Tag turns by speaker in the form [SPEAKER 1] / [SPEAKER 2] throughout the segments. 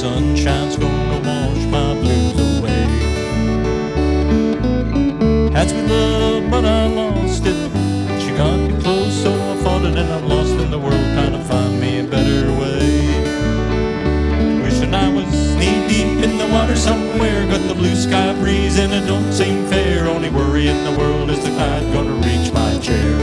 [SPEAKER 1] sunshine's gonna wash my blues away. Had sweet love, but I lost it. She got me close, so I fought it, and I'm lost in the world, trying to find me a better way. Wishing I was knee-deep in the water somewhere, got the blue sky breeze, and it don't seem fair. Only worry in the world is the tide gonna reach my chair.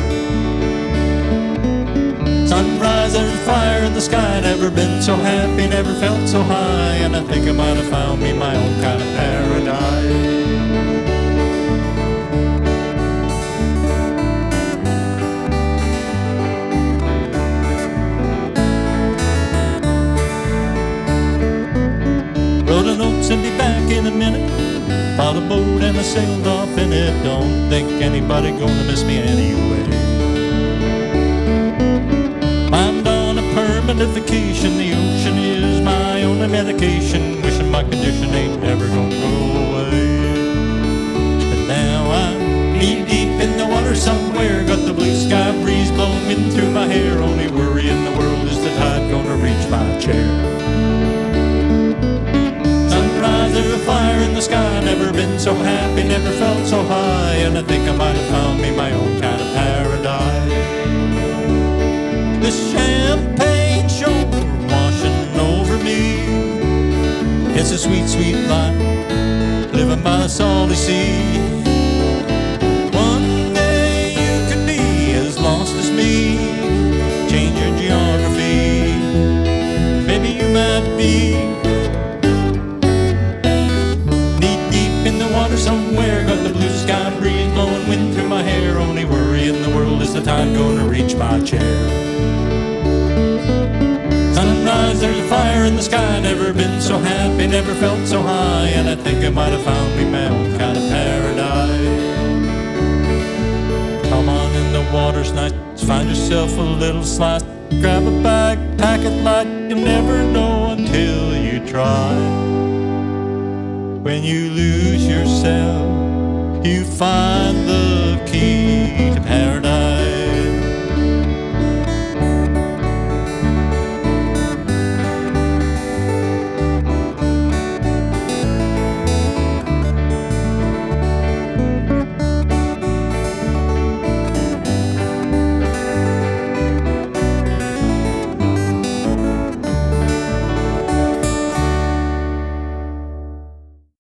[SPEAKER 1] Sunrise, there's a fire in the sky. Never been so happy, never felt so high. And I think I might have found me my own kind of paradise. Wrote a note, sent me back in a minute. Bought a boat and I sailed off in it. Don't think anybody gonna miss me anyway. Permanent vacation, the ocean is my only medication. Wishing my condition ain't never gonna go away. But now I'm knee deep in the water somewhere, got the blue sky breeze blowing through my hair. Only worry in the world is the tide gonna reach my chair. Sunrise, there's a fire in the sky. Never been so happy, never felt so high. And I think I might have found me my own kind of paradise. This champagne shore washing over me. It's a sweet, sweet life, living by the salty sea. One day you could be as lost as me. Change your geography, maybe you might be knee deep in the water somewhere. Got the blue sky breeze blowing wind through my hair. Only worry in the world is the tide gonna reach my chair. Sunrise, there's a fire in the sky. Never been so happy, never felt so high. And I think I might have found me my own kind of paradise. Come on in, the water's nice. Find yourself a little slice. Grab a bag, pack it light. You'll never know until you try. When you lose yourself, you find the key.